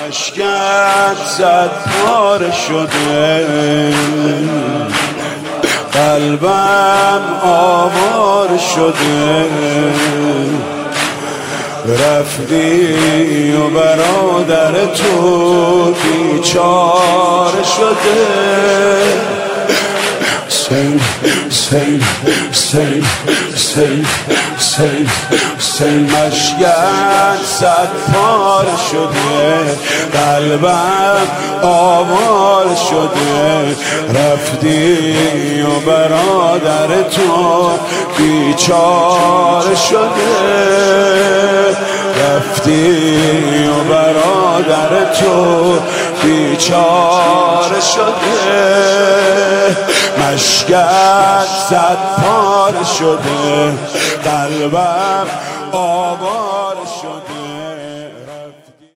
مشکت زد پاره شده، قلبم آواره شده. رفتی و برادر تو بیچاره شده. سیل سیل سیل سیل سیل سیل مشکت صد پاره شده، قلبم آواره شده. رفتی و برادر تو بیچاره شده. رفتی و برادر تو بیچاره شده. مشکت صد پاره شده، قلبم آواره شده.